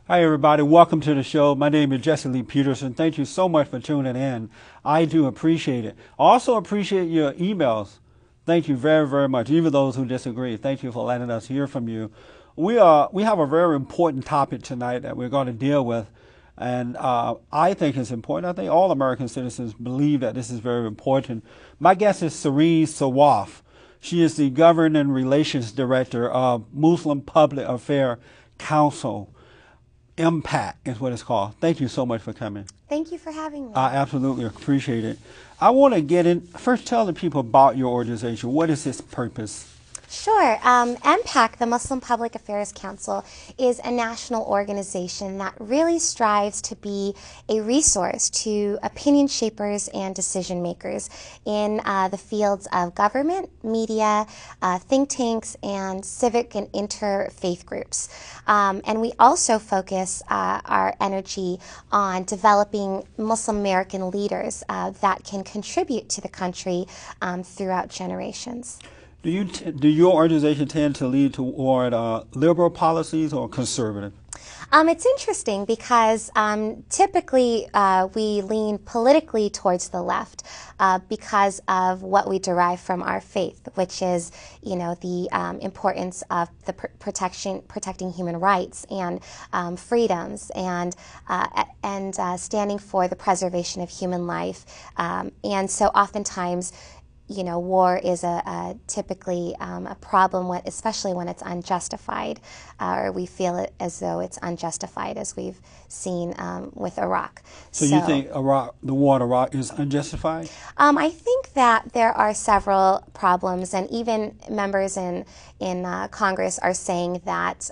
Hi, everybody. Welcome to the show. My name is Jesse Lee Peterson. Thank you so much for tuning in. I do appreciate it. I also appreciate your emails. Thank you very, very much. Even those who disagree, thank you for letting us hear from you. We have a very important topic tonight that we're going to deal with, and I think it's important. I think all American citizens believe that this is very important. My guest is Sirine Sawaf. She is the Governing Relations Director of Muslim Public Affairs Council. Impact is what it's called. Thank you so much for coming. Thank you for having me. I absolutely appreciate it. I want to get in, first tell the people about your organization. What is its purpose? Sure. MPAC, the Muslim Public Affairs Council, is a national organization that really strives to be a resource to opinion shapers and decision makers in the fields of government, media, think tanks, and civic and interfaith groups. And we also focus our energy on developing Muslim American leaders that can contribute to the country throughout generations. Do your organization tend to lead toward liberal policies or conservative? It's interesting because typically we lean politically towards the left because of what we derive from our faith, which is, the importance of the protecting human rights and freedoms and standing for the preservation of human life. And so oftentimes, war is typically a problem, especially when it's unjustified, or we feel it as though it's unjustified, as we've seen with Iraq. So you think the war in Iraq is unjustified? I think that there are several problems, and even members in Congress are saying that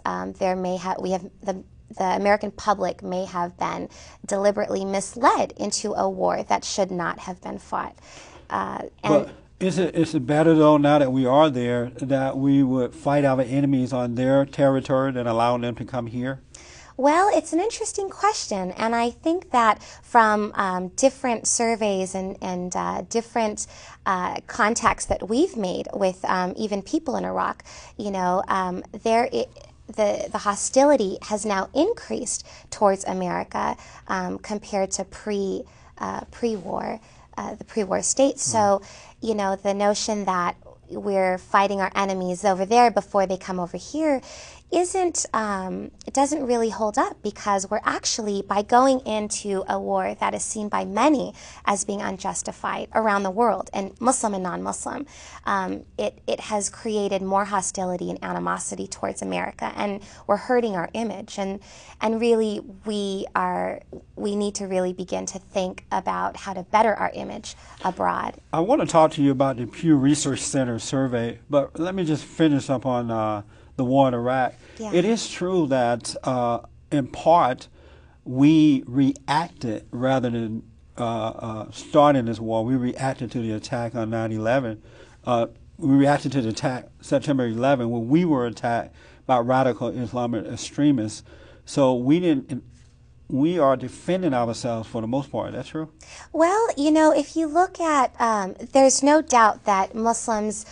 the American public may have been deliberately misled into a war that should not have been fought. Is it better, though, now that we are there, that we would fight our enemies on their territory than allowing them to come here? Well, it's an interesting question, and I think that from different surveys and different contacts that we've made with even people in Iraq, the hostility has now increased towards America compared to pre-war. The pre-war state. So, the notion that we're fighting our enemies over there before they come over here it doesn't really hold up, because we're actually, by going into a war that is seen by many as being unjustified around the world, and Muslim and non-Muslim, it has created more hostility and animosity towards America, and we're hurting our image, and really we need to really begin to think about how to better our image abroad. I want to talk to you about the Pew Research Center survey, but let me just finish up on the war in Iraq. Yeah. It is true that in part we reacted rather than starting this war. We reacted to the attack on 9/11. We reacted to the attack September 11 when we were attacked by radical Islamic extremists. So we are defending ourselves for the most part. That's true? Well, if you look at, there's no doubt that Muslims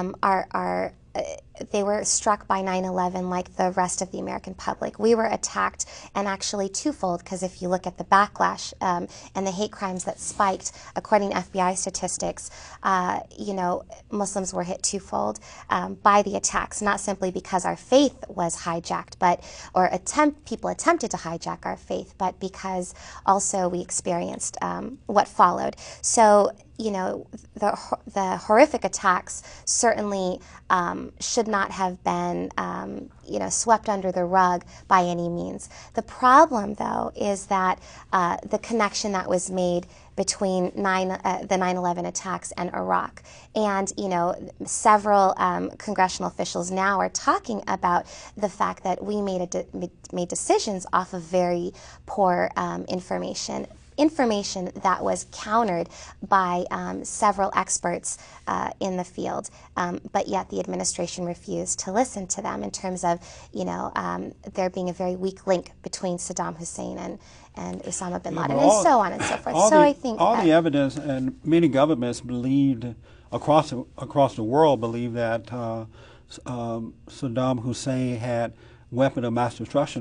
they were struck by 9/11 like the rest of the American public. We were attacked, and actually twofold, because if you look at the backlash and the hate crimes that spiked, according to FBI statistics, Muslims were hit twofold by the attacks, not simply because our faith was hijacked, people attempted to hijack our faith, but because also we experienced what followed. So, the horrific attacks certainly should not have been, swept under the rug by any means. The problem, though, is that the connection that was made between the 9/11 attacks and Iraq, and several congressional officials now are talking about the fact that we made decisions off of very poor information that was countered by several experts in the field, but yet the administration refused to listen to them in terms of, there being a very weak link between Saddam Hussein and Osama bin Laden, and so on and so forth. I think the evidence, and many governments believed across the world believe that Saddam Hussein had weapon of mass destruction.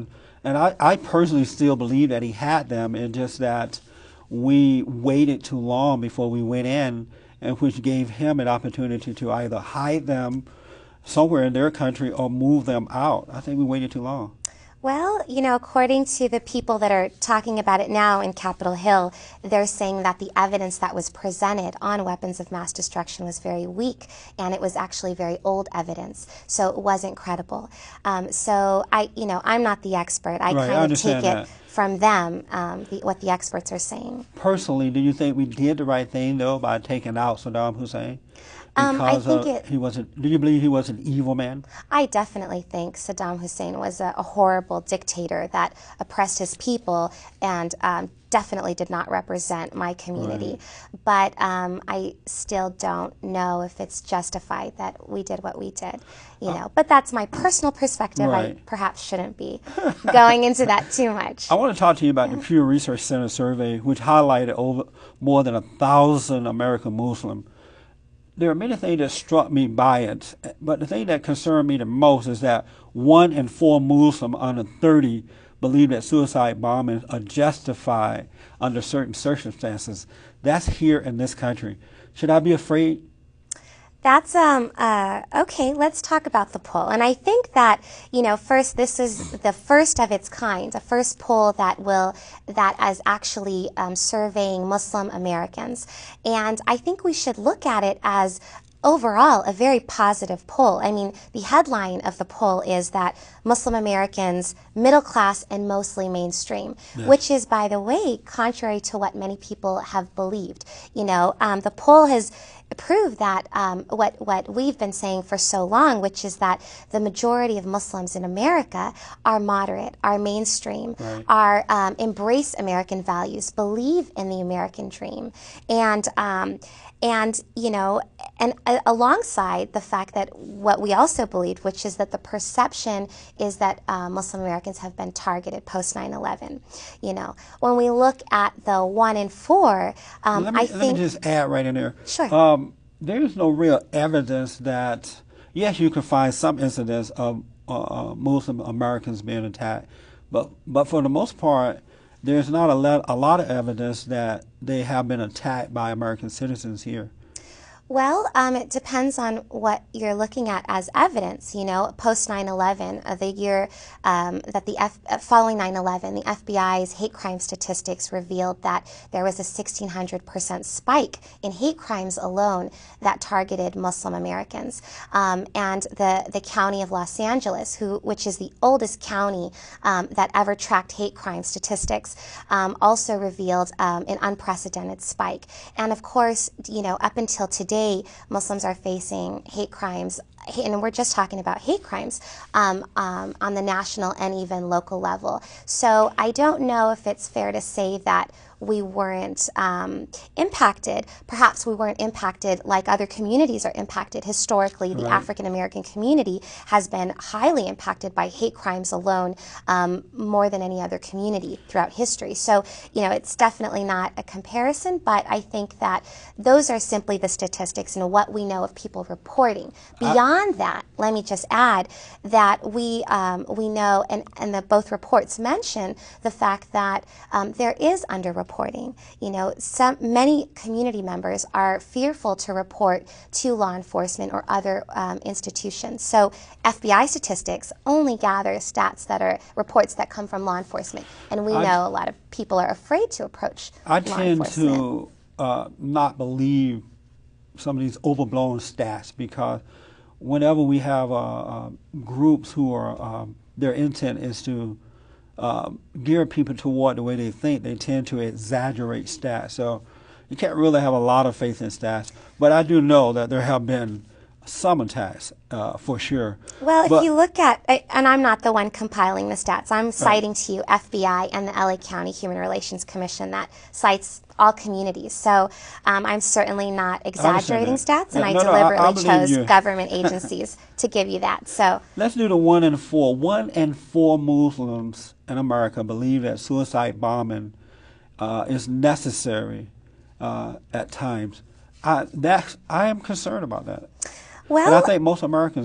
And I personally still believe that he had them. It's just that we waited too long before we went in, and which gave him an opportunity to either hide them somewhere in their country or move them out. I think we waited too long. Well, according to the people that are talking about it now in Capitol Hill, they're saying that the evidence that was presented on weapons of mass destruction was very weak, and it was actually very old evidence, so it wasn't credible. So I'm not the expert. I Right, I kind of understand take that. it from them, what the experts are saying. Personally, do you think we did the right thing though by taking out Saddam Hussein? I think He wasn't. Do you believe he was an evil man? I definitely think Saddam Hussein was a horrible dictator that oppressed his people and definitely did not represent my community. But I still don't know if it's justified that we did what we did. But that's my personal perspective. Right. I perhaps shouldn't be going into that too much. I want to talk to you about the Pew Research Center survey, which highlighted over more than 1,000 American Muslims. There are many things that struck me by it, but the thing that concerned me the most is that 1 in 4 Muslims under 30 believe that suicide bombings are justified under certain circumstances. That's here in this country. Should I be afraid? That's okay. Let's talk about the poll. And I think that first, this is the first of its kind, the first poll that is actually surveying Muslim Americans. And I think we should look at it as overall a very positive poll. I mean, the headline of the poll is that Muslim Americans, middle class and mostly mainstream, which is, by the way, contrary to what many people have believed. The poll has proved that what we've been saying for so long, which is that the majority of Muslims in America are moderate, are mainstream, are embrace American values, believe in the American dream, and alongside the fact that what we also believed, which is that the perception is that Muslim Americans have been targeted post 9/11. When we look at the 1 in 4, Let me just add right in there. Sure. There's no real evidence that, yes, you can find some incidents of Muslim Americans being attacked, but for the most part, there's not a lot of evidence that they have been attacked by American citizens here. Well, it depends on what you're looking at as evidence. Post 9/11, the year following 9/11, the FBI's hate crime statistics revealed that there was a 1,600% spike in hate crimes alone that targeted Muslim Americans. And the county of Los Angeles, which is the oldest county that ever tracked hate crime statistics, also revealed an unprecedented spike. And of course, up until today, Muslims are facing hate crimes, and we're just talking about hate crimes on the national and even local level. So I don't know if it's fair to say that we weren't impacted. Perhaps we weren't impacted like other communities are impacted. Historically, the African American community has been highly impacted by hate crimes alone, more than any other community throughout history. So, it's definitely not a comparison, but I think that those are simply the statistics and what we know of people reporting. Beyond that, let me just add that we know, and that both reports mention the fact that there is underreporting. Many community members are fearful to report to law enforcement or other institutions. So FBI statistics only gather stats that are reports that come from law enforcement, and we know a lot of people are afraid to approach law enforcement. I tend to not believe some of these overblown stats, because whenever we have groups who are their intent is to gear people toward the way they think, they tend to exaggerate stats. So you can't really have a lot of faith in stats. But I do know that there have been some attacks, for sure. Well, if you look at, and I'm not the one compiling the stats, I'm citing to you FBI and the LA County Human Relations Commission that cites all communities. So I'm certainly not exaggerating stats, and I deliberately chose government agencies to give you that. So let's do the 1 in 4. 1 in 4 Muslims in America believe that suicide bombing is necessary at times. I am concerned about that. Well, and I think most Americans are.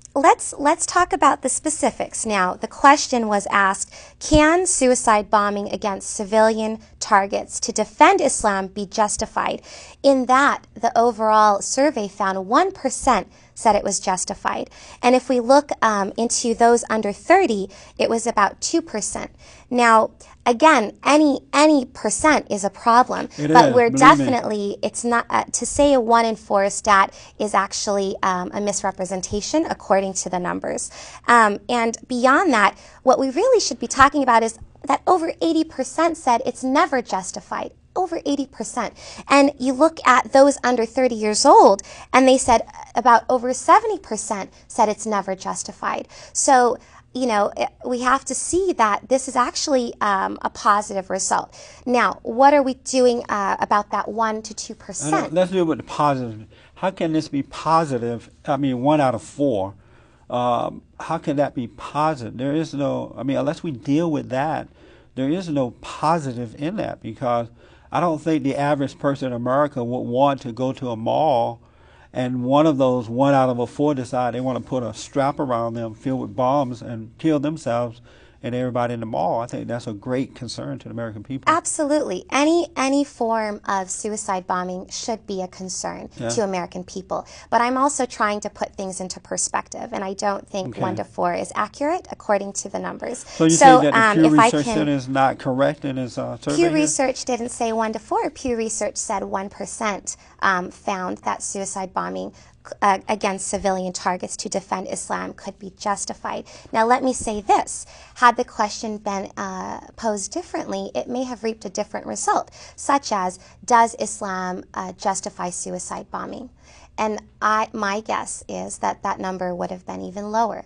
let's talk about the specifics. Now, the question was asked, can suicide bombing against civilian targets to defend Islam be justified? In that, the overall survey found 1% said it was justified. And if we look into those under 30, it was about 2%. Now, again, any percent is a problem, but we're definitely, it's not, to say a 1 in 4 stat is actually a misrepresentation according to the numbers. And beyond that, what we really should be talking about is that over 80% said it's never justified. Over 80%. And you look at those under 30 years old, and they said about over 70% said it's never justified. So, you know, we have to see that this is actually a positive result. Now, what are we doing about that 1 to 2%? Let's deal with the positive. How can this be positive? I mean, 1 out of 4. How can that be positive? There is no, I mean, unless we deal with that, there is no positive in that, because I don't think the average person in America would want to go to a mall and one of those 1 out of 4 decide they want to put a strap around them filled with bombs and kill themselves and everybody in the mall. I think that's a great concern to the American people. Absolutely. Any form of suicide bombing should be a concern to American people. But I'm also trying to put things into perspective, and I don't think 1 to 4 is accurate according to the numbers. So you say that the Pew Research Center is not correct in its survey? Pew Research didn't say 1 to 4. Pew Research said 1% found that suicide bombing against civilian targets to defend Islam could be justified. Now, let me say this. Had the question been posed differently, it may have reaped a different result, such as, does Islam justify suicide bombing? And my guess is that that number would have been even lower.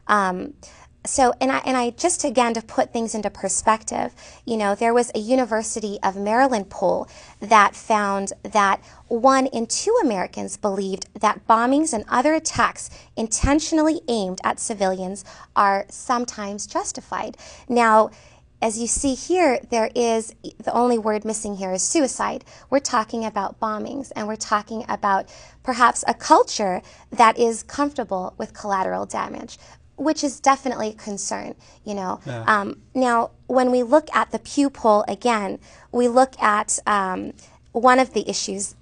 So, and I just again to put things into perspective, you know, there was a University of Maryland poll that found that 1 in 2 Americans believed that bombings and other attacks intentionally aimed at civilians are sometimes justified. Now, as you see here, there is, the only word missing here is suicide. We're talking about bombings, and we're talking about perhaps a culture that is comfortable with collateral damage, which is definitely a concern, you know. Now, when we look at the Pew poll again, we look at one of the issues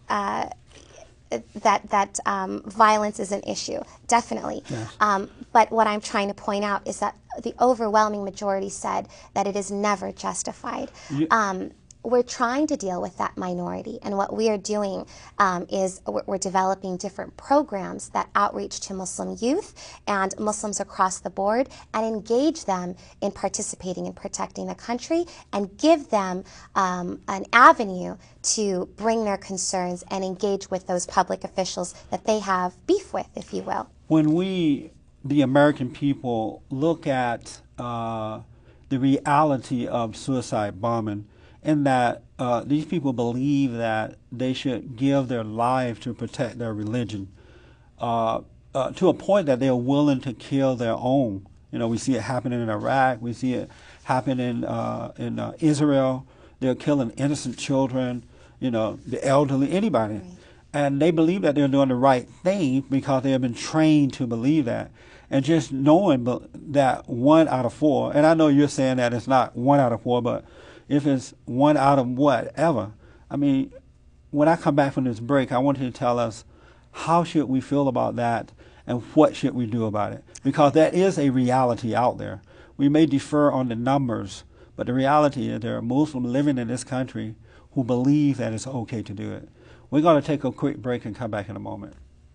that violence is an issue, definitely. But what I'm trying to point out is that the overwhelming majority said that it is never justified. We're trying to deal with that minority, and what we are doing is we're developing different programs that outreach to Muslim youth and Muslims across the board and engage them in participating in protecting the country and give them an avenue to bring their concerns and engage with those public officials that they have beef with, if you will. When we, the American people, look at the reality of suicide bombing, in that these people believe that they should give their life to protect their religion, to a point that they are willing to kill their own. You know, we see it happening in Iraq. We see it happen in Israel. They're killing innocent children, you know, the elderly, anybody. Right. And they believe that they're doing the right thing because they have been trained to believe that. And just knowing that 1 out of 4, and I know you're saying that it's not 1 out of 4, but if it's 1 out of whatever, I mean, when I come back from this break, I want you to tell us how should we feel about that and what should we do about it? Because that is a reality out there. We may defer on the numbers, but the reality is there are Muslims living in this country who believe that it's okay to do it. We're going to take a quick break and come back in a moment.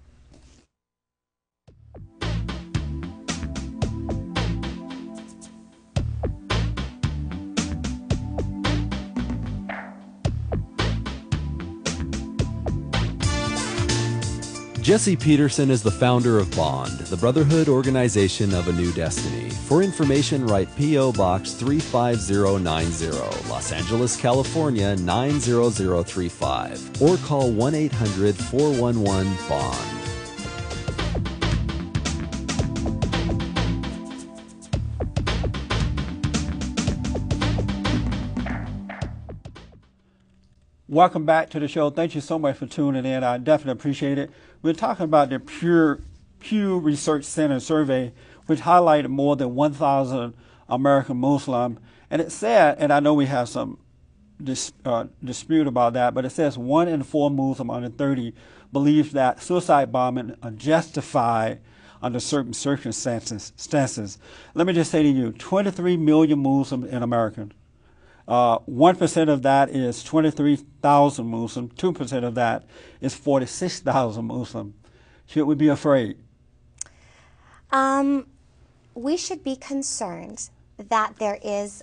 Jesse Peterson is the founder of Bond, the Brotherhood Organization of a New Destiny. For information, write P.O. Box 35090, Los Angeles, California 90035, or call 1-800-411-BOND. Welcome back to the show. Thank you so much for tuning in. I definitely appreciate it. We're talking about the Pew Pew Research Center survey, which highlighted more than 1,000 American Muslim, and it said, and I know we have some dispute about that, but it says 1 in 4 Muslim under 30 believes that suicide bombing are justified under certain circumstances. Let me just say to you, 23 million Muslims in America. 1% of that is 23,000 Muslims. 2% of that is 46,000 Muslims. Should we be afraid? We should be concerned that there is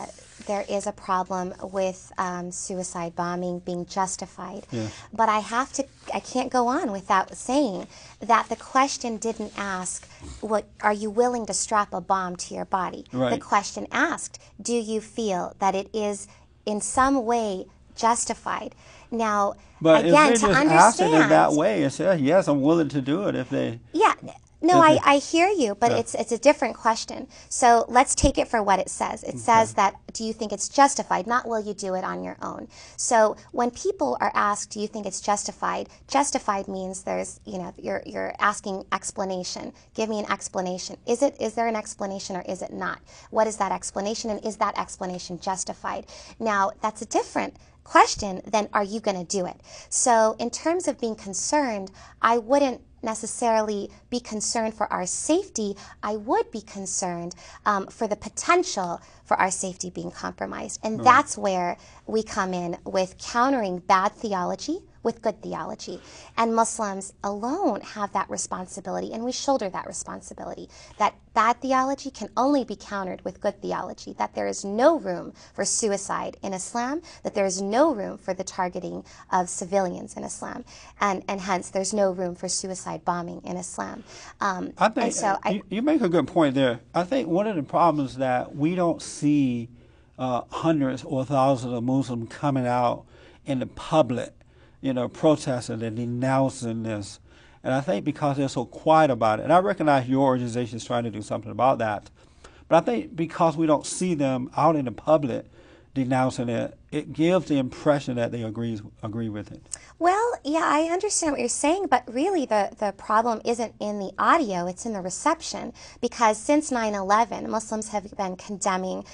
a problem with suicide bombing being justified. Yeah. But I can't go on without saying that the question didn't ask, what are you willing to strap a bomb to your body? Right. The question asked, do you feel that it is in some way justified? Now, but again, if to they just understand, ask it in that way and say, yes, I'm willing to do it if they... Yeah. No, I hear you, but it's a different question. So let's take it for what it says. It says that, do you think it's justified? Not, will you do it on your own? So when people are asked, do you think it's justified? Justified means there's, you're asking explanation. Give me an explanation. Is there an explanation or is it not? What is that explanation, and is that explanation justified? Now, that's a different question than, are you going to do it? So in terms of being concerned, I wouldn't necessarily be concerned for our safety. I would be concerned for the potential for our safety being compromised. And that's where we come in with countering bad theology with good theology. And Muslims alone have that responsibility, and we shoulder that responsibility, that bad theology can only be countered with good theology, that there is no room for suicide in Islam, that there is no room for the targeting of civilians in Islam, and hence there's no room for suicide bombing in Islam. I think you make a good point there. I think one of the problems that we don't see hundreds or thousands of Muslims coming out in the public, protesting and denouncing this. And I think because they're so quiet about it, and I recognize your organization is trying to do something about that, but I think because we don't see them out in the public denouncing it, it gives the impression that they agree with it. Well, yeah, I understand what you're saying, but really the problem isn't in the audio, it's in the reception. Because since 9/11, Muslims have been condemning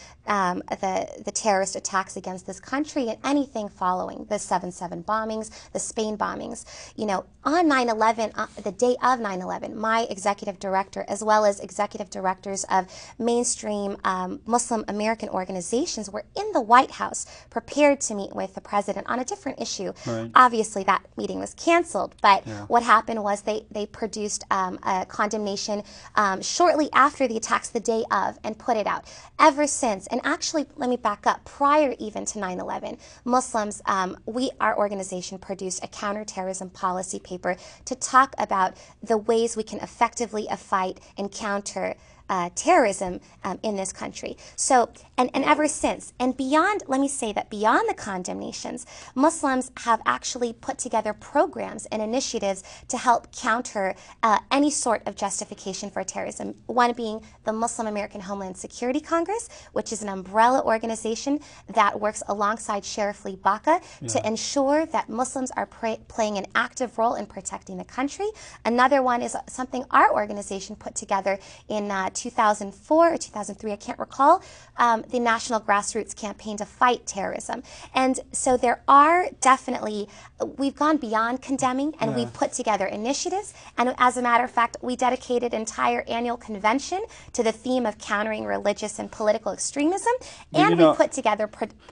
the terrorist attacks against this country and anything following the 7/7 bombings, the Spain bombings. On 9/11, the day of 9/11, my executive director, as well as executive directors of mainstream Muslim American organizations, were in the White House prepared to meet with the president on a different issue. Right. Obviously, that meeting was canceled, but what happened was they produced a condemnation shortly after the attacks, the day of, and put it out. Ever since, and actually, let me back up, prior even to 9/11, Muslims, our organization produced a counterterrorism policy paper to talk about the ways we can effectively fight and counter terrorism in this country. So, and ever since, and beyond, let me say that beyond the condemnations, Muslims have actually put together programs and initiatives to help counter any sort of justification for terrorism. One being the Muslim American Homeland Security Congress, which is an umbrella organization that works alongside Sheriff Lee Baca to ensure that Muslims are playing an active role in protecting the country. Another one is something our organization put together in 2004 or 2003, I can't recall, the National Grassroots Campaign to Fight Terrorism. And so there are definitely, we've gone beyond condemning, and we've put together initiatives. And as a matter of fact, we dedicated an entire annual convention to the theme of countering religious and political extremism. And we put together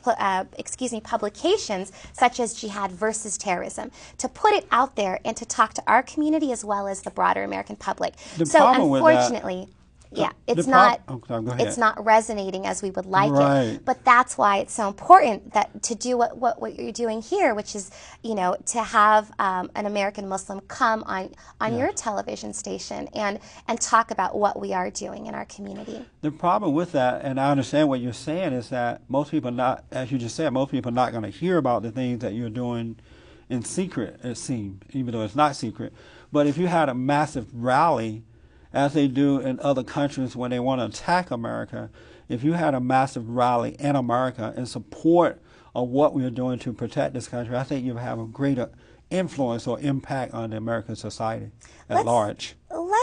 publications such as Jihad versus Terrorism to put it out there and to talk to our community as well as the broader American public. So unfortunately, it's not resonating as we would like it. But that's why it's so important that to do what you're doing here, which is, to have an American Muslim come on your television station and talk about what we are doing in our community. The problem with that, and I understand what you're saying, is that most people as you just said, most people are not going to hear about the things that you're doing in secret, it seems, even though it's not secret. But if you had a massive rally, as they do in other countries when they want to attack America, if you had a massive rally in America in support of what we are doing to protect this country, I think you would have a greater influence or impact on the American society at large.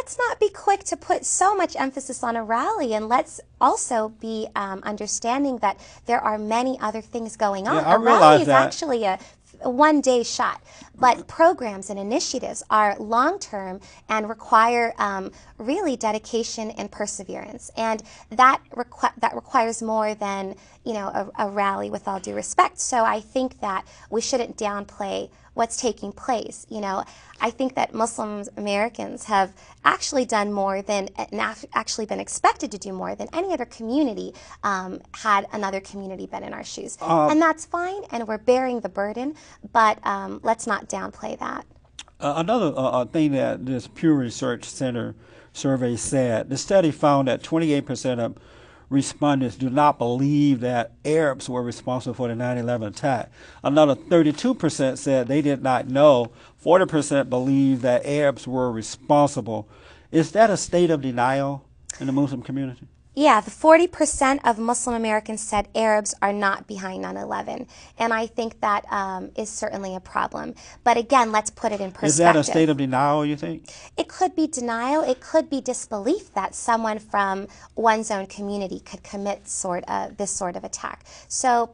let's not be quick to put so much emphasis on a rally, and let's also be understanding that there are many other things going on. Yeah, I a rally realize is that. actually a one-day shot, but programs and initiatives are long-term and require really dedication and perseverance, and that requires more than a rally, with all due respect. So I think that we shouldn't downplay what's taking place. I think that Muslim Americans have actually done more than, and actually been expected to do more than any other community had another community been in our shoes. And that's fine, and we're bearing the burden, but let's not downplay that. Another thing that this Pew Research Center survey said, the study found that 28% of respondents do not believe that Arabs were responsible for the 9/11 attack. Another 32% said they did not know. 40% believe that Arabs were responsible. Is that a state of denial in the Muslim community? Yeah, the 40% of Muslim Americans said Arabs are not behind 9/11, and I think that is certainly a problem. But again, let's put it in perspective. Is that a state of denial, you think? It could be denial. It could be disbelief that someone from one's own community could commit this sort of attack. So,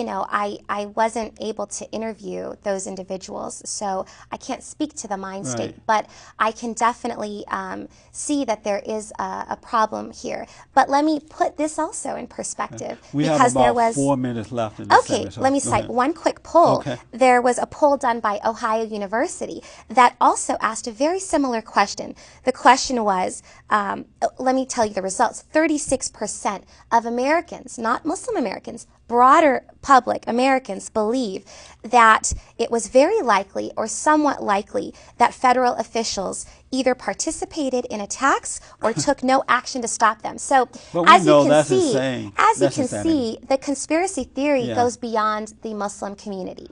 I wasn't able to interview those individuals, so I can't speak to the mind state, but I can definitely see that there is a problem here. But let me put this also in perspective. We because have about there was 4 minutes left in this Okay, segment, so let me go cite ahead. one quick poll. Okay. There was a poll done by Ohio University that also asked a very similar question. The question was, let me tell you the results. 36% of Americans, not Muslim Americans, broader public Americans, believe that it was very likely or somewhat likely that federal officials either participated in attacks or took no action to stop them. So, But we as you know can that's see, insane. as you That's can insanity. see, the conspiracy theory Yeah. goes beyond the Muslim community.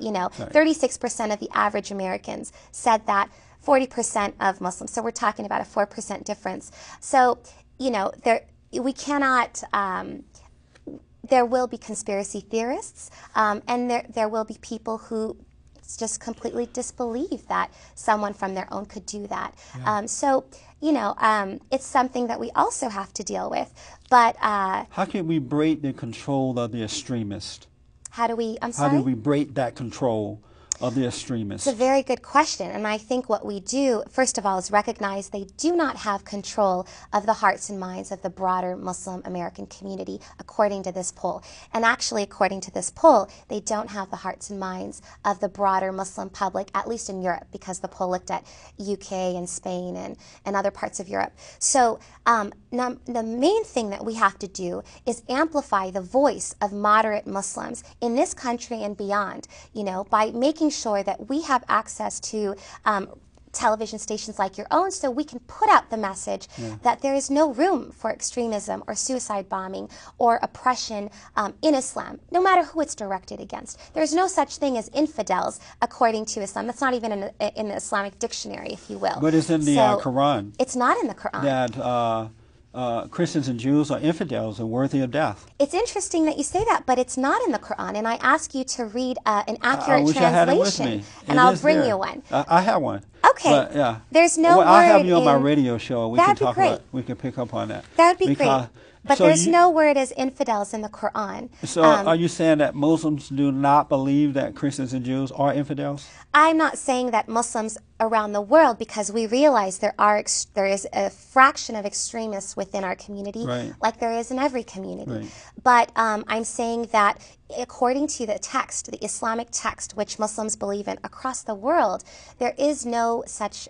36% of the average Americans said that, 40% of Muslims. So we're talking about a 4% difference. So, we cannot. There will be conspiracy theorists, and there will be people who just completely disbelieve that someone from their own could do that. So, it's something that we also have to deal with. But How can we break the control of the extremist? how do we, I'm How sorry? do we break that control of the extremists? It's a very good question, and I think what we do, first of all, is recognize they do not have control of the hearts and minds of the broader Muslim American community, according to this poll. And actually, according to this poll, they don't have the hearts and minds of the broader Muslim public, at least in Europe, because the poll looked at UK and Spain and other parts of Europe. So the main thing that we have to do is amplify the voice of moderate Muslims in this country and beyond, by making sure that we have access to television stations like your own, so we can put out the message that there is no room for extremism or suicide bombing or oppression in Islam, no matter who it's directed against. There's no such thing as infidels, according to Islam. That's not even in the Islamic dictionary, if you will. But it's in the Quran It's not in the Quran. that Christians and Jews are infidels and worthy of death. It's interesting that you say that, but it's not in the Quran, and I ask you to read an accurate I wish I had it with translation, me. and It I'll is bring there. you one. I have one. Okay. But, yeah. There's no Well, I'll have word you on my in- radio show. We That'd can be talk great. about. We can pick up on that. That would be Because- great. But so there's you- no word as infidels in the Quran. So are you saying that Muslims do not believe that Christians and Jews are infidels? I'm not saying that Muslims around the world, because we realize there is a fraction of extremists within our community, Right. like there is in every community. Right. But I'm saying that according to the text, the Islamic text, which Muslims believe in across the world, there is no such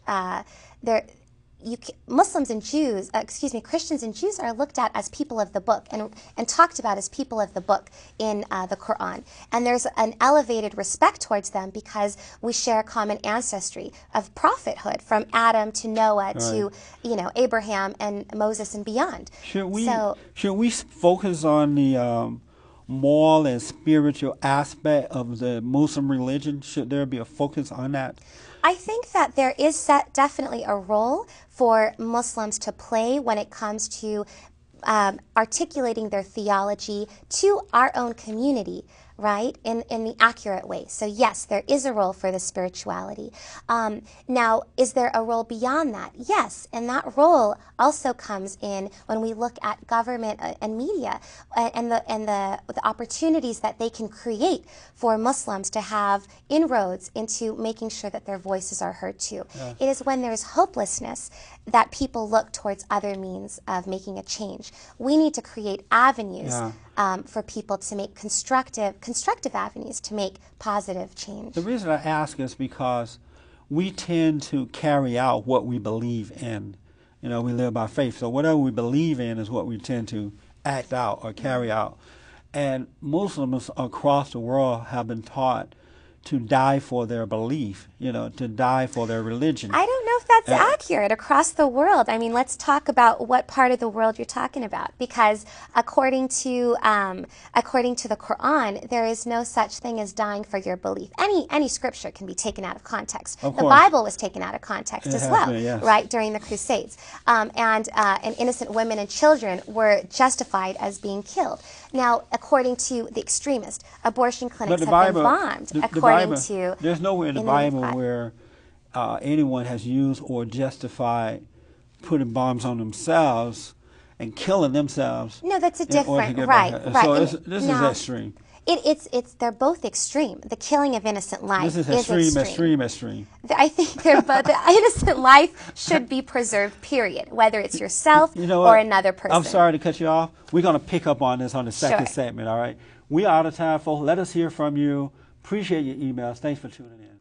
Muslims and Jews, Christians and Jews are looked at as people of the book and talked about as people of the book in the Quran. And there's an elevated respect towards them because we share a common ancestry of prophethood from Adam to Noah to Abraham and Moses and beyond. Should we focus on the moral and spiritual aspect of the Muslim religion? Should there be a focus on that? I think that there is definitely a role for Muslims to play when it comes to articulating their theology to our own community, right, in the accurate way. So yes, there is a role for the spirituality. Now, is there a role beyond that? Yes, and that role also comes in when we look at government and media and the opportunities that they can create for Muslims to have inroads into making sure that their voices are heard too. Yeah. It is when there's hopelessness that people look towards other means of making a change. We need to create avenues for people to make constructive avenues to make positive change. The reason I ask is because we tend to carry out what we believe in. You know, we live by faith. So whatever we believe in is what we tend to act out or carry out. And Muslims across the world have been taught to die for their belief, you know, to die for their religion. I don't know if that's accurate across the world. I mean, let's talk about what part of the world you're talking about, because according to the Quran, there is no such thing as dying for your belief. Any scripture can be taken out of context. The Bible was taken out of context as well, right, during the Crusades, and innocent women and children were justified as being killed. Now, according to the extremist, abortion clinics have been bombed. There's nowhere in the Bible where anyone has used or justified putting bombs on themselves and killing themselves. No, that's a different, right. So this is extreme. They're both extreme. The killing of innocent life is extreme. I think the innocent life should be preserved, period, whether it's yourself or another person. I'm sorry to cut you off. We're going to pick up on this on the second segment, all right? We are out of time, folks. Let us hear from you. Appreciate your emails. Thanks for tuning in.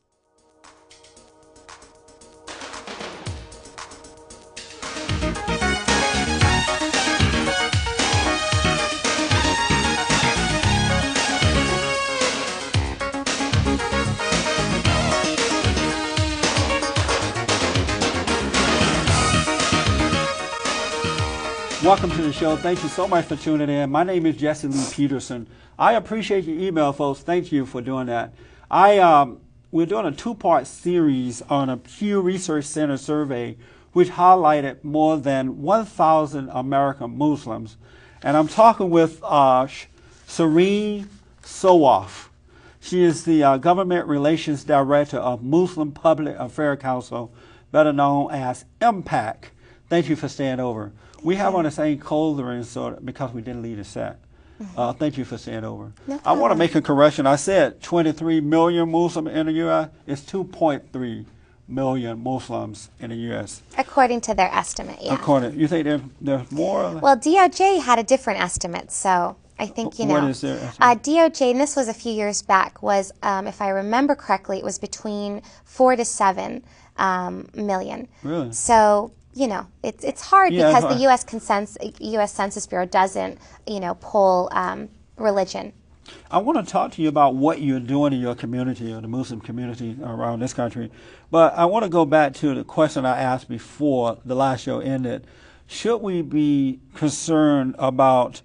Welcome to the show. Thank you so much for tuning in. My name is Jesse Lee Peterson. I appreciate your email, folks. Thank you for doing that. We're doing a two-part series on a Pew Research Center survey which highlighted more than 1,000 American Muslims. And I'm talking with Shireen Sowaf. She is the Government Relations Director of Muslim Public Affairs Council, better known as MPAC. Thank you for staying over. We have on the same clothing because we didn't leave the set. Thank you for staying over. No I want to make a correction. I said 23 million Muslims in the U.S. It's 2.3 million Muslims in the U.S. According to their estimate, yeah. You think there's more? Well, DOJ had a different estimate, so I think, What is their estimate? DOJ, and this was a few years back, was, if I remember correctly, it was between 4 to 7 million. Really? So, it's hard because the U.S. Census Bureau doesn't, poll religion. I want to talk to you about what you're doing in your community or the Muslim community around this country. But I want to go back to the question I asked before the last show ended. Should we be concerned about,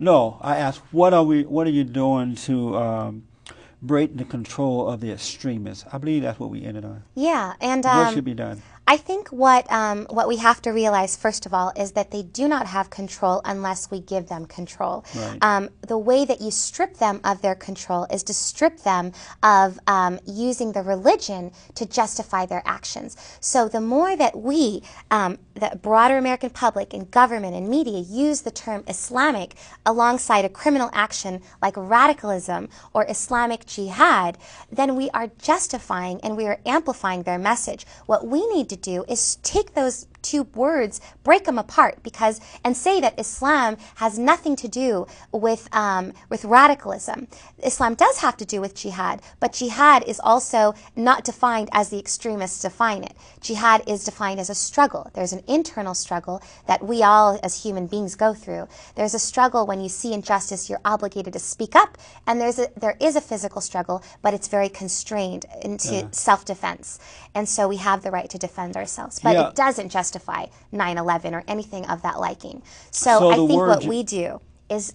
I asked, what are you doing to break the control of the extremists? I believe that's what we ended on. Yeah, and what should be done? I think what we have to realize, first of all, is that they do not have control unless we give them control. Right. The way that you strip them of their control is to strip them of using the religion to justify their actions. So the more that we, the broader American public and government and media, use the term Islamic alongside a criminal action like radicalism or Islamic jihad, then we are justifying and we are amplifying their message. What we need to do is take those two words, break them apart, and say that Islam has nothing to do with radicalism. Islam does have to do with jihad, but jihad is also not defined as the extremists define it. Jihad is defined as a struggle. There's an internal struggle that we all as human beings go through. There's a struggle when you see injustice, you're obligated to speak up, and there is a physical struggle, but it's very constrained into self-defense. And so we have the right to defend ourselves, but it doesn't justify 9/11 or anything of that liking. So I think what we do is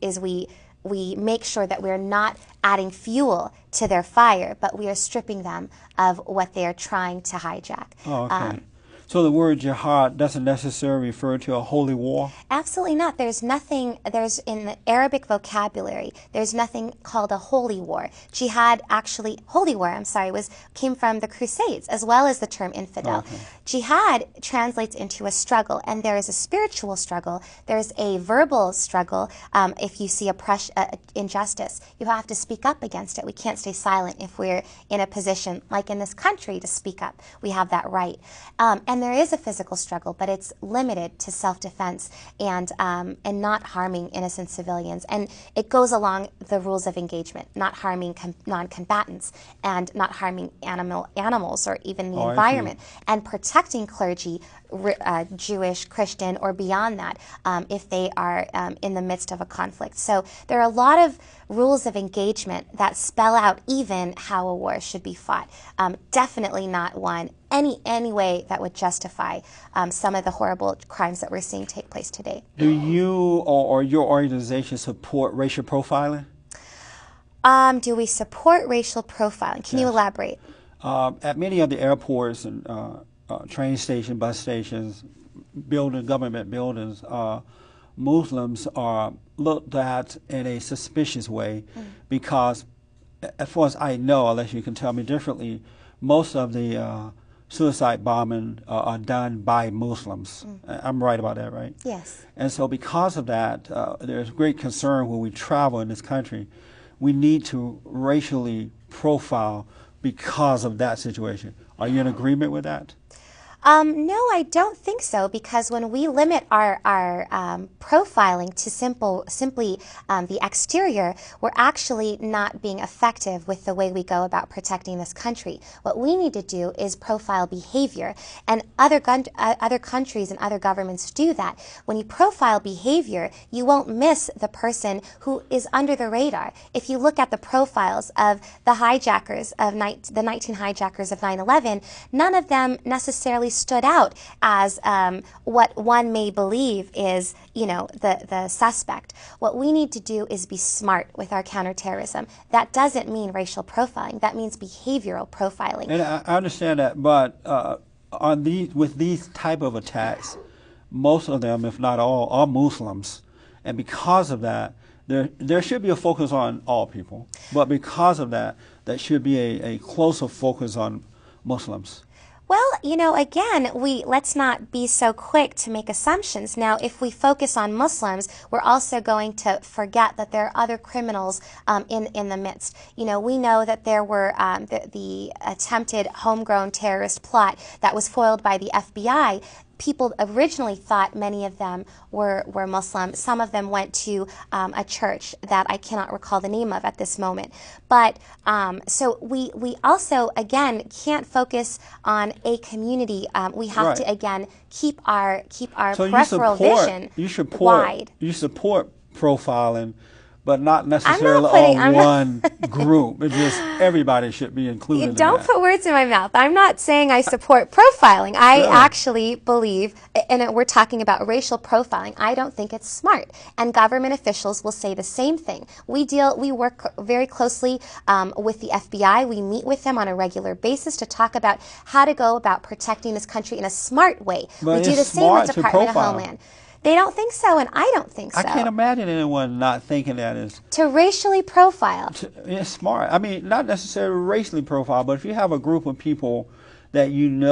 we make sure that we're not adding fuel to their fire, but we are stripping them of what they are trying to hijack. Oh, okay. So the word jihad doesn't necessarily refer to a holy war? Absolutely not. There's in the Arabic vocabulary, there's nothing called a holy war. Jihad, actually, holy war, came from the Crusades, as well as the term infidel. Okay. Jihad translates into a struggle, and there is a spiritual struggle. There's a verbal struggle. If you see injustice, you have to speak up against it. We can't stay silent if we're in a position, like in this country, to speak up. We have that right. And there is a physical struggle, but it's limited to self-defense and not harming innocent civilians. And it goes along the rules of engagement, not harming non-combatants and not harming animals or even the environment, and protecting clergy, Jewish, Christian, or beyond that, if they are in the midst of a conflict. So there are a lot of rules of engagement that spell out even how a war should be fought. Definitely not any way that would justify some of the horrible crimes that we're seeing take place today. Do you or your organization support racial profiling? Do we support racial profiling? Can you elaborate? At many of the airports and train stations, bus stations, government buildings, Muslims are looked at in a suspicious way because, as far as I know, unless you can tell me differently, most of the suicide bombing are done by Muslims. I'm right about that, right? Yes. And so because of that, there's great concern when we travel in this country. We need to racially profile because of that situation. Are you in agreement with that? No, I don't think so, because when we limit our profiling to simply the exterior, we're actually not being effective with the way we go about protecting this country. What we need to do is profile behavior, and other countries and other governments do that. When you profile behavior, you won't miss the person who is under the radar. If you look at the profiles of the hijackers of the 19 hijackers of 9/11, none of them necessarily stood out as what one may believe is, the suspect. What we need to do is be smart with our counterterrorism. That doesn't mean racial profiling. That means behavioral profiling. And I understand that, but with these type of attacks, most of them, if not all, are Muslims, and because of that, there should be a focus on all people. But because of that, there should be a closer focus on Muslims. Well, again, let's not be so quick to make assumptions. Now, if we focus on Muslims, we're also going to forget that there are other criminals in the midst. We know that there were the attempted homegrown terrorist plot that was foiled by the FBI. People originally thought many of them were Muslim. Some of them went to a church that I cannot recall the name of at this moment. But so we also, again, can't focus on a community. We have to, again, keep our peripheral vision wide. You support profiling, but not necessarily on one group. It's just everybody should be included in that. Don't put words in my mouth. I'm not saying I support profiling. I actually believe, and we're talking about racial profiling, I don't think it's smart. And government officials will say the same thing. We work very closely with the FBI. We meet with them on a regular basis to talk about how to go about protecting this country in a smart way. But we do the same with Department of Homeland. They don't think so, and I don't think so. I can't imagine anyone not thinking that is... To racially profile. It's smart. I mean, not necessarily racially profile, but if you have a group of people that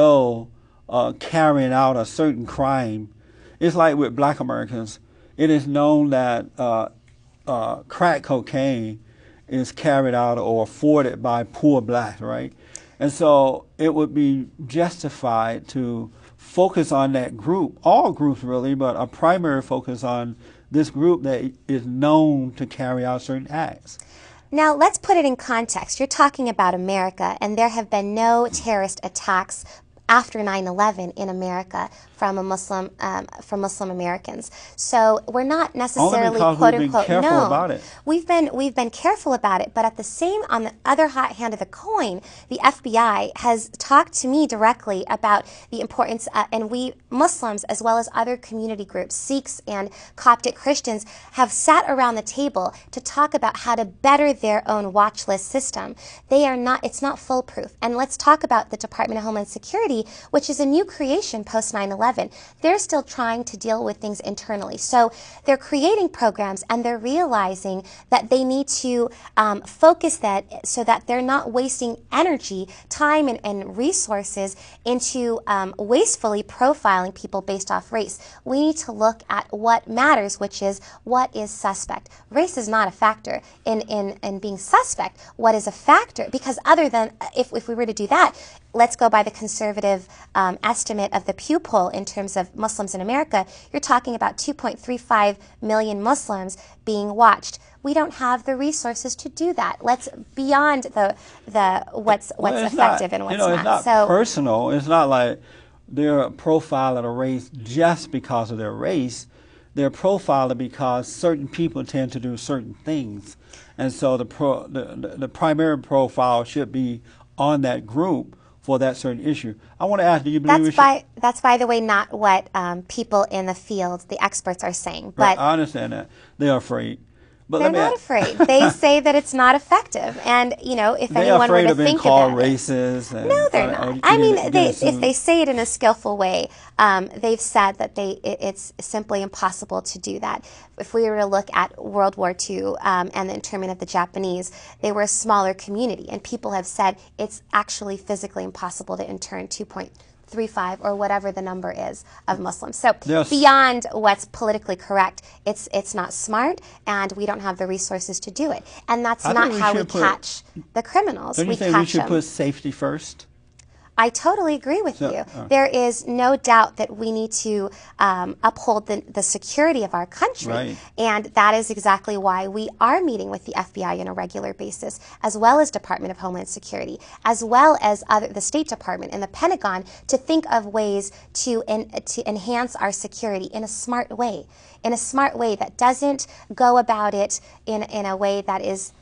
carrying out a certain crime, it's like with Black Americans. It is known that crack cocaine is carried out or afforded by poor blacks, right? And so it would be justified to focus on that group, all groups really, but a primary focus on this group that is known to carry out certain acts. Now, let's put it in context. You're talking about America, and there have been no terrorist attacks after 9/11 in America from Muslim Americans. So we're not necessarily quote unquote about it. We've been careful about it, but at the same, on the other hand of the coin, the FBI has talked to me directly about the importance, and we Muslims as well as other community groups, Sikhs and Coptic Christians, have sat around the table to talk about how to better their own watch list system. It's not foolproof. And let's talk about the Department of Homeland Security Security, which is a new creation post 9/11, they're still trying to deal with things internally. So they're creating programs and they're realizing that they need to focus that so that they're not wasting energy, time, and resources into wastefully profiling people based off race. We need to look at what matters, which is what is suspect. Race is not a factor in being suspect. What is a factor? Because other than, if we were to do that, let's go by the conservative estimate of the Pew poll in terms of Muslims in America, you're talking about 2.35 million Muslims being watched. We don't have the resources to do that. Let's beyond the what's effective and what's not. It's not so personal. It's not like they're profiling a race just because of their race. They're profiling because certain people tend to do certain things, and so the primary profile should be on that group for that certain issue. I want to ask, do you believe that's by the way not what people in the field, the experts, are saying. But right, I understand that they're afraid. But they're not afraid. They say that it's not effective, and if anyone were to think about it, they're afraid of being called racist. No, they're not. I mean, if they say it in a skillful way, they've said that it's simply impossible to do that. If we were to look at World War II and the internment of the Japanese, they were a smaller community, and people have said it's actually physically impossible to intern 2.35 or whatever the number is of Muslims. So beyond what's politically correct, it's not smart, and we don't have the resources to do it. And that's not how we catch the criminals. Don't you think we should put safety first? I totally agree with you. There is no doubt that we need to uphold the security of our country. Right. And that is exactly why we are meeting with the FBI on a regular basis, as well as Department of Homeland Security, as well as the State Department and the Pentagon, to think of ways to enhance our security in a smart way, that doesn't go about it in a way that is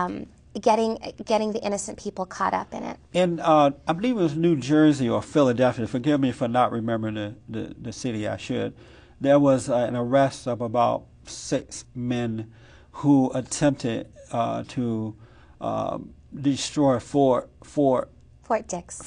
getting the innocent people caught up in it. And I believe it was New Jersey or Philadelphia, forgive me for not remembering the city, I should. There was an arrest of about 6 men who attempted to destroy Fort Dix.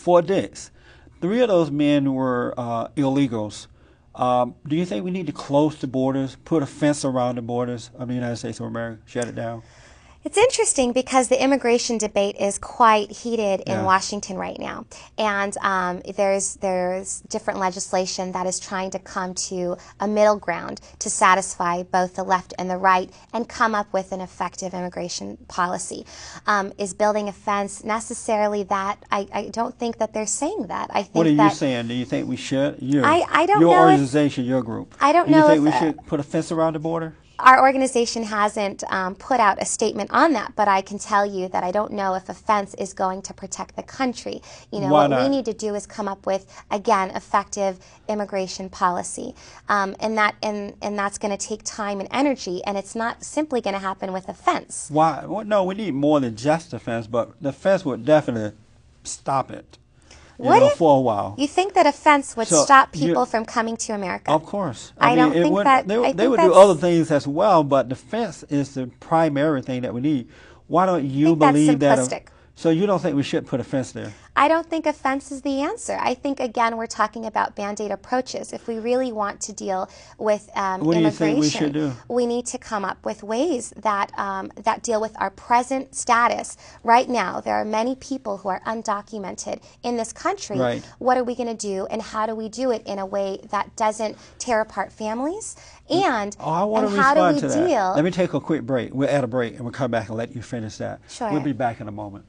3 of those men were illegals. Do you think we need to close the borders, put a fence around the borders of the United States of America, shut it down? It's interesting because the immigration debate is quite heated in Washington right now, and there's different legislation that is trying to come to a middle ground to satisfy both the left and the right and come up with an effective immigration policy. Is building a fence necessarily that? I don't think that they're saying that. I think what are you saying? Do you think we should? I don't know. Your organization, your group. I don't know. Do you think we should put a fence around the border? Our organization hasn't put out a statement on that, but I can tell you that I don't know if a fence is going to protect the country. What we need to do is come up with, again, effective immigration policy, and that's going to take time and energy, and it's not simply going to happen with a fence. Why? Well, no, we need more than just a fence, but the fence would definitely stop it. For a while. You think that a fence would stop people from coming to America? Of course. I don't think that. They would do other things as well, but the fence is the primary thing that we need. Why don't you believe that? That's simplistic. So you don't think we should put a fence there? I don't think a fence is the answer. I think, again, we're talking about Band-Aid approaches. If we really want to deal with what do you think we should do? We need to come up with ways that that deal with our present status. Right now, there are many people who are undocumented in this country. Right. What are we going to do, and how do we do it in a way that doesn't tear apart families? And, I want to how do respond we to that. deal? Let me take a quick break. We'll add a break, and we'll come back and let you finish that. Sure. We'll be back in a moment.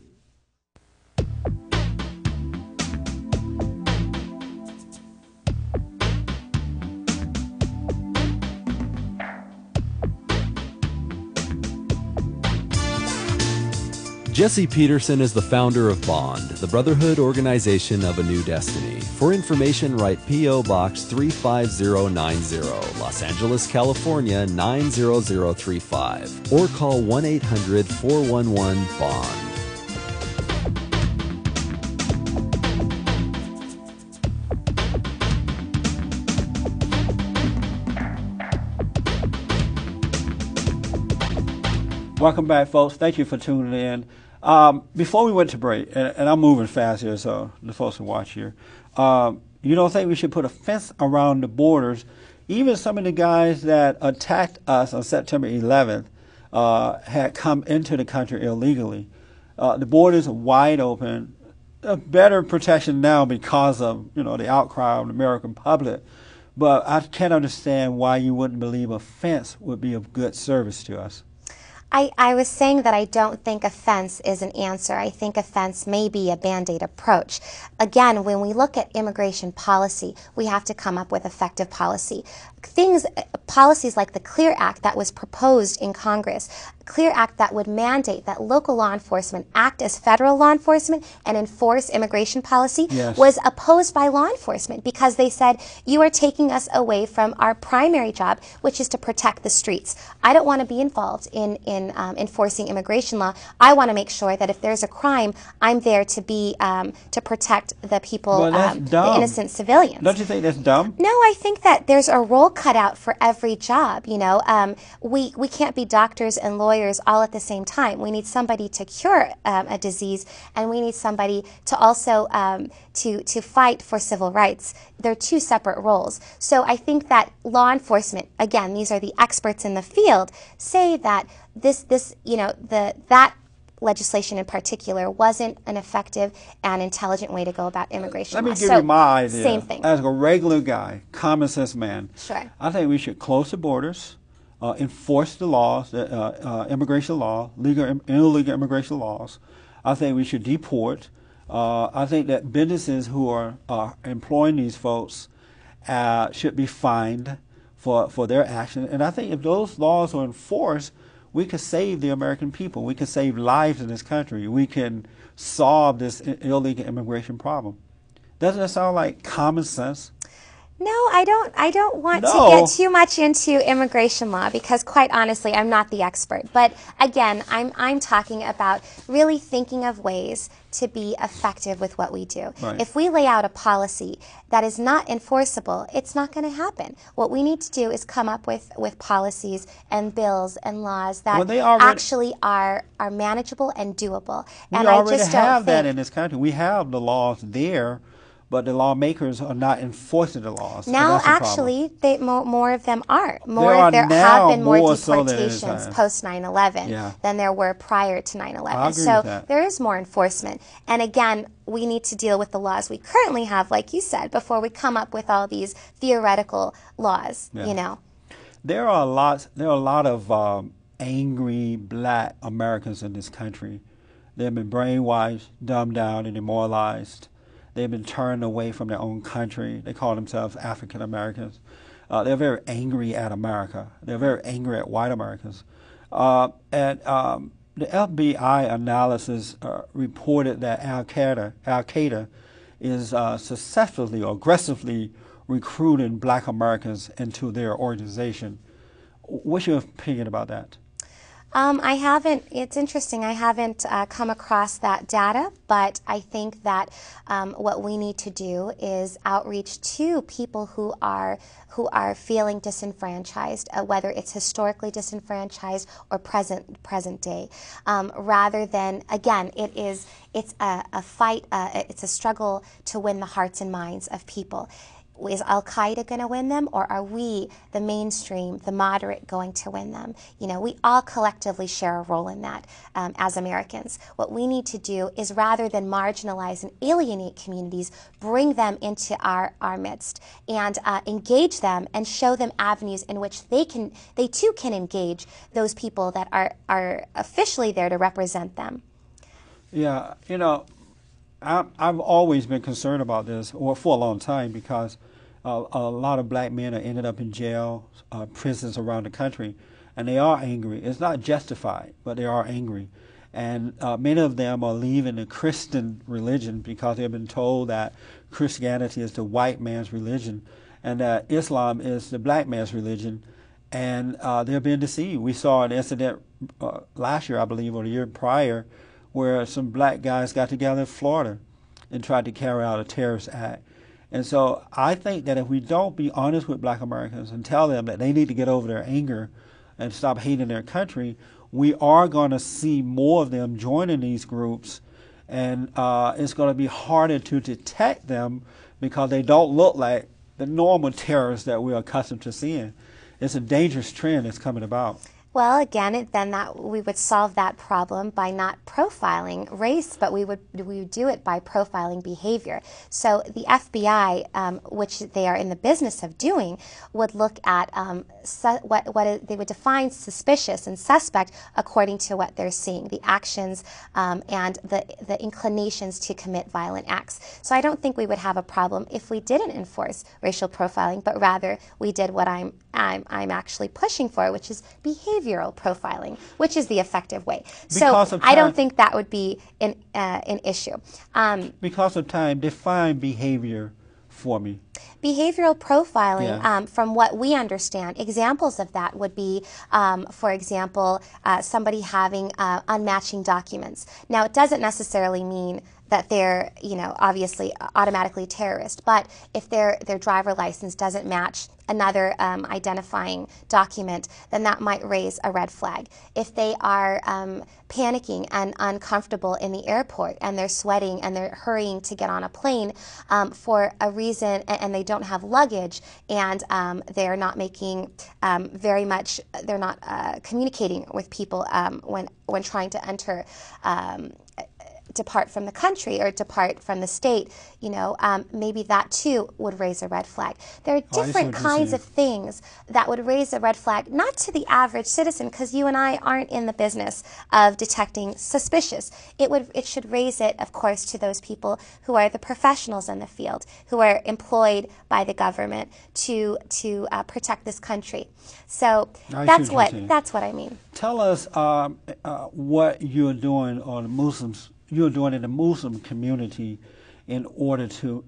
Jesse Peterson is the founder of BOND, the Brotherhood Organization of a New Destiny. For information, write P.O. Box 35090, Los Angeles, California 90035, or call 1-800-411-BOND. Welcome back, folks. Thank you for tuning in. Before we went to break, and I'm moving fast here, so the folks can watch here. You don't think we should put a fence around the borders? Even some of the guys that attacked us on September 11th had come into the country illegally. The borders are wide open. Better protection now because of the outcry of the American public. But I can't understand why you wouldn't believe a fence would be of good service to us. I was saying that I don't think a fence is an answer. I think a fence may be a Band-Aid approach. Again, when we look at immigration policy, we have to come up with effective policy. Policies like the CLEAR Act that was proposed in Congress, CLEAR Act that would mandate that local law enforcement act as federal law enforcement and enforce immigration policy, yes, was opposed by law enforcement because they said, you are taking us away from our primary job, which is to protect the streets. I don't want to be involved in enforcing immigration law. I want to make sure that if there's a crime, I'm there to be to protect the people, the innocent civilians. Don't you think that's dumb? No, I think that there's a role cut out for every job. We can't be doctors and lawyers all at the same time. We need somebody to cure a disease, and we need somebody to also to fight for civil rights. They're two separate roles. So I think that law enforcement, again, these are the experts in the field, say that that legislation in particular wasn't an effective and intelligent way to go about immigration Let law. me give you my idea. Same thing. As a regular guy, common sense man, Sure. I think we should close the borders, enforce the laws, immigration law, legal and illegal immigration laws. I think we should deport. I think that businesses who are employing these folks should be fined for their action. And I think if those laws are enforced, we could save the American people. We could save lives in this country. We can solve this illegal immigration problem. Doesn't that sound like common sense? No, I don't want to No. get too much into immigration law because, quite honestly, I'm not the expert. But again, I'm talking about really thinking of ways to be effective with what we do. Right. If we lay out a policy that is not enforceable, it's not going to happen. What we need to do is come up with policies and bills and laws that Well, they already- actually are manageable and doable. We And already I just don't have that think in this country. We have the laws there, but the lawmakers are not enforcing the laws. and now, that's the problem. actually, more of them are. are There now have been more more so than any deportations time. post 9/11 Yeah. than there were prior to 9/11. I agree So with that. there is more enforcement. And again, we need to deal with the laws we currently have, like you said, before we come up with all these theoretical laws. Yeah. There are a lot of angry black Americans in this country. They've been brainwashed, dumbed down, and demoralized. They've been turned away from their own country. They call themselves African Americans. They're very angry at America. They're very angry at white Americans. The FBI analysis reported that Al-Qaeda is successfully or aggressively recruiting black Americans into their organization. What's your opinion about that? I haven't, it's interesting, I haven't come across that data, but I think that what we need to do is outreach to people who are feeling disenfranchised, whether it's historically disenfranchised or present day, rather than, again, it's a fight, it's a struggle to win the hearts and minds of people. Is Al-Qaeda going to win them, or are we, the mainstream, the moderate, going to win them? We all collectively share a role in that as Americans. What we need to do is, rather than marginalize and alienate communities, bring them into our midst and engage them and show them avenues in which they too can engage those people that are officially there to represent them. Yeah, I've always been concerned about this, or for a long time, because a lot of black men are ended up in jail, prisons around the country, and they are angry. It's not justified, but they are angry. And many of them are leaving the Christian religion because they've been told that Christianity is the white man's religion and that Islam is the black man's religion, and they're being deceived. We saw an incident last year, I believe, or the year prior, where some black guys got together in Florida and tried to carry out a terrorist act. And so I think that if we don't be honest with black Americans and tell them that they need to get over their anger and stop hating their country, we are going to see more of them joining these groups, and it's going to be harder to detect them because they don't look like the normal terrorists that we're accustomed to seeing. It's a dangerous trend that's coming about. Well, again, then that we would solve that problem by not profiling race, but we would do it by profiling behavior. So the FBI, which they are in the business of doing, would look at they would define suspicious and suspect according to what they're seeing, the actions and the inclinations to commit violent acts. So I don't think we would have a problem if we didn't enforce racial profiling, but rather we did what I'm actually pushing for, which is behavioral profiling, which is the effective way. Because so I don't think that would be an issue. Because of time, define behavior for me. Behavioral profiling, from what we understand, examples of that would be, for example, somebody having unmatching documents. Now, it doesn't necessarily mean that they're, obviously automatically a terrorist, but if their driver license doesn't match another identifying document, then that might raise a red flag. If they are panicking and uncomfortable in the airport and they're sweating and they're hurrying to get on a plane for a reason, and they don't have luggage, and they're not making they're not communicating with people when trying to enter depart from the country or depart from the state, maybe that too would raise a red flag. There are different kinds of things that would raise a red flag, not to the average citizen, because you and I aren't in the business of detecting suspicious. It should raise it, of course, to those people who are the professionals in the field, who are employed by the government to protect this country. So that's what I mean. Tell us what you're doing on the Muslims. You're doing in the Muslim community in order to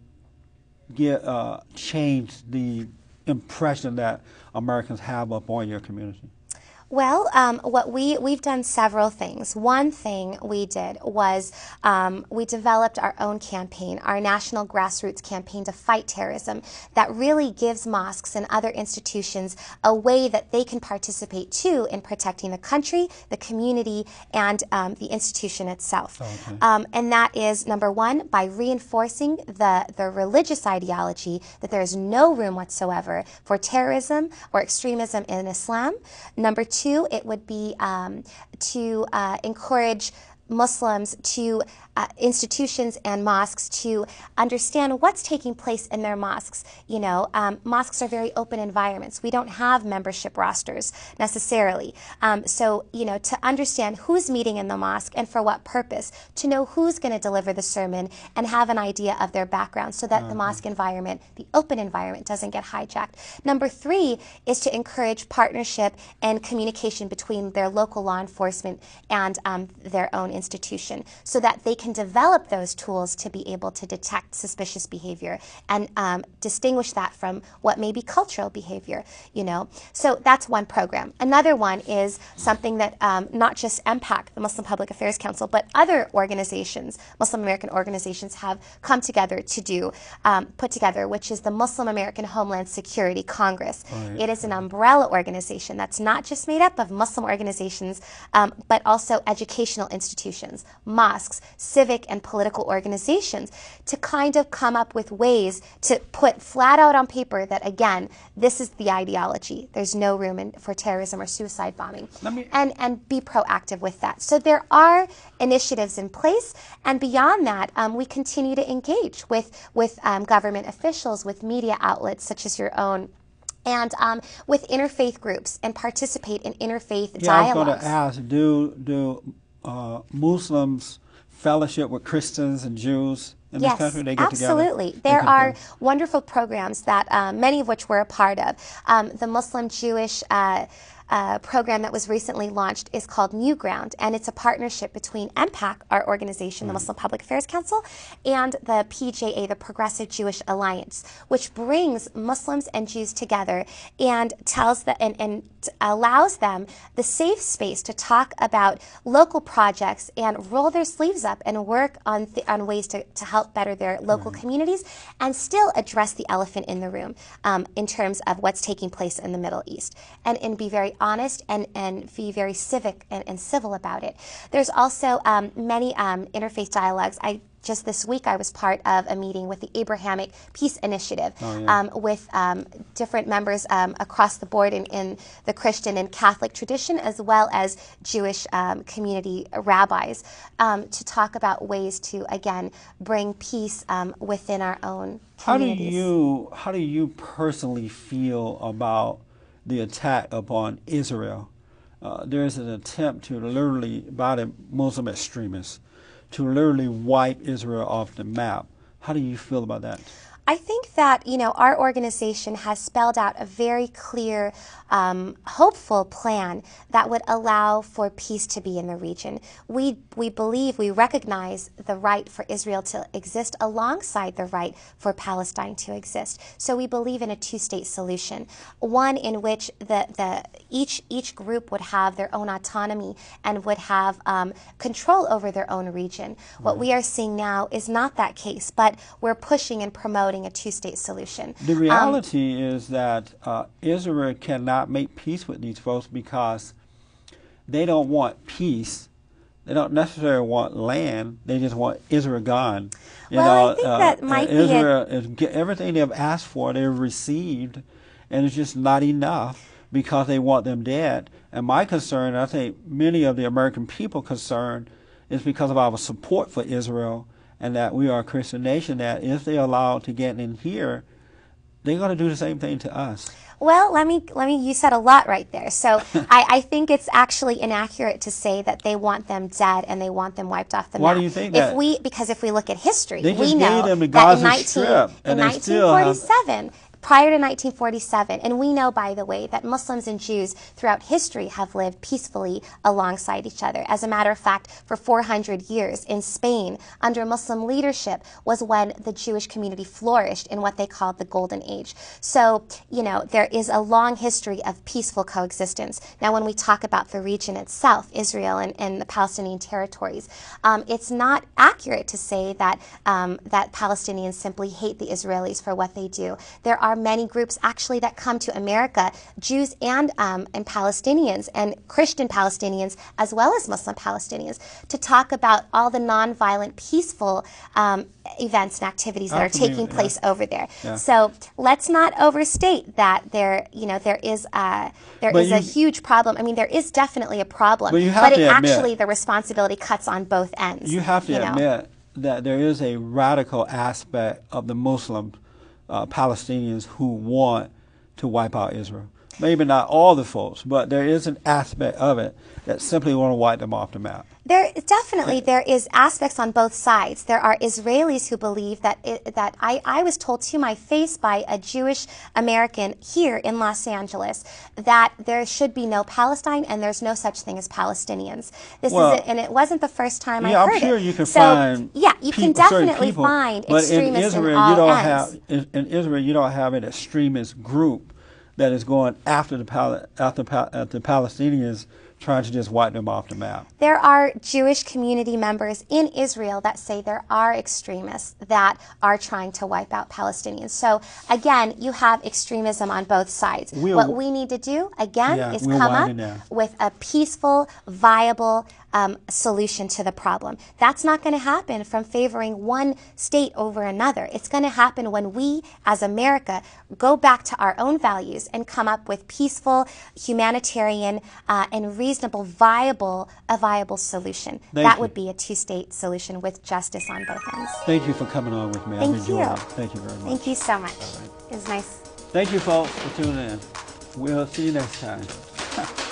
change the impression that Americans have upon your community? Well, we've done several things. One thing we did was we developed our own campaign, our national grassroots campaign to fight terrorism, that really gives mosques and other institutions a way that they can participate too in protecting the country, the community, and the institution itself. Okay. And that is, number one, by reinforcing the religious ideology that there is no room whatsoever for terrorism or extremism in Islam. Number two, it would be to encourage Muslims to institutions and mosques to understand what's taking place in their mosques. Mosques are very open environments. We don't have membership rosters necessarily. So, to understand who's meeting in the mosque and for what purpose, to know who's going to deliver the sermon and have an idea of their background so that the mosque environment, the open environment, doesn't get hijacked. Number three is to encourage partnership and communication between their local law enforcement and their own institution so that they can develop those tools to be able to detect suspicious behavior and distinguish that from what may be cultural behavior, So that's one program. Another one is something that not just MPAC, the Muslim Public Affairs Council, but other organizations, Muslim American organizations, have come together to put together, which is the Muslim American Homeland Security Congress. Right. It is an umbrella organization that's not just made up of Muslim organizations, but also educational institutions, mosques, civic and political organizations, to kind of come up with ways to put flat out on paper that, again, this is the ideology. There's no room for terrorism or suicide bombing. And be proactive with that. So there are initiatives in place, and beyond that, we continue to engage with government officials, with media outlets such as your own, and with interfaith groups, and participate in interfaith dialogues. I was going to ask, do Muslims fellowship with Christians and Jews in this country? They get absolutely. Together? There are wonderful programs that many of which we're a part of. The Muslim-Jewish program that was recently launched is called New Ground, and it's a partnership between MPAC, our organization, the Muslim Public Affairs Council, and the PJA, the Progressive Jewish Alliance, which brings Muslims and Jews together and tells and allows them the safe space to talk about local projects and roll their sleeves up and work on ways to help better their local communities and still address the elephant in the room in terms of what's taking place in the Middle East, and be very honest and be very civic and civil about it. There's also many interfaith dialogues. Just this week, I was part of a meeting with the Abrahamic Peace Initiative with different members across the board in the Christian and Catholic tradition, as well as Jewish community rabbis, to talk about ways to, again, bring peace within our own communities. How do you personally feel about the attack upon Israel? There is an attempt to literally, by the Muslim extremists, to literally wipe Israel off the map. How do you feel about that? I think that, our organization has spelled out a very clear, hopeful plan that would allow for peace to be in the region. We believe, we recognize the right for Israel to exist alongside the right for Palestine to exist. So we believe in a two-state solution, one in which each group would have their own autonomy and would have control over their own region. What we are seeing now is not that case, but we're pushing and promoting a two-state solution. The reality is that Israel cannot make peace with these folks because they don't want peace. They don't necessarily want land. They just want Israel gone. I think that might Israel is everything they've asked for, they've received, and it's just not enough because they want them dead. And my concern, I think many of the American people concerned, is because of our support for Israel, and that we are a Christian nation, that if they're allowed to get in here, they're going to do the same thing to us. Well, you said a lot right there. So I think it's actually inaccurate to say that they want them dead and they want them wiped off the map. Why do you think that? Because if we look at history, they just we know gave them the that Gaza Strip, in 1947, prior to 1947, and we know, by the way, that Muslims and Jews throughout history have lived peacefully alongside each other. As a matter of fact, for 400 years in Spain, under Muslim leadership, was when the Jewish community flourished in what they called the Golden Age. So, there is a long history of peaceful coexistence. Now, when we talk about the region itself, Israel and the Palestinian territories, it's not accurate to say that that Palestinians simply hate the Israelis for what they do. There are many groups actually that come to America, Jews and Palestinians and Christian Palestinians as well as Muslim Palestinians, to talk about all the nonviolent, peaceful events and activities that are taking place over there. Yeah. So let's not overstate that there is a huge problem. I mean, there is definitely a problem, but actually the responsibility cuts on both ends. You have to admit that there is a radical aspect of the Muslims, Palestinians, who want to wipe out Israel. Maybe not all the folks, but there is an aspect of it that simply want to wipe them off the map. There is aspects on both sides. There are Israelis who believe that I was told to my face by a Jewish American here in Los Angeles that there should be no Palestine and there's no such thing as Palestinians. And it wasn't the first time I heard it. I'm sure you can find you can definitely find extremists in all ends. In Israel, you don't have an extremist group that is going after the Palestinians, trying to just wipe them off the map. There are Jewish community members in Israel that say there are extremists that are trying to wipe out Palestinians. So again, you have extremism on both sides. What we need to do, again, is come up with a peaceful, viable solution to the problem. That's not going to happen from favoring one state over another. It's going to happen when we, as America, go back to our own values and come up with peaceful, humanitarian, and reasonable, viable solution. That would be a two-state solution with justice on both ends. Thank you for coming on with me. Thank I've enjoyed it. Thank you very much. Thank you so much. It was nice. Thank you, folks, for tuning in. We'll see you next time.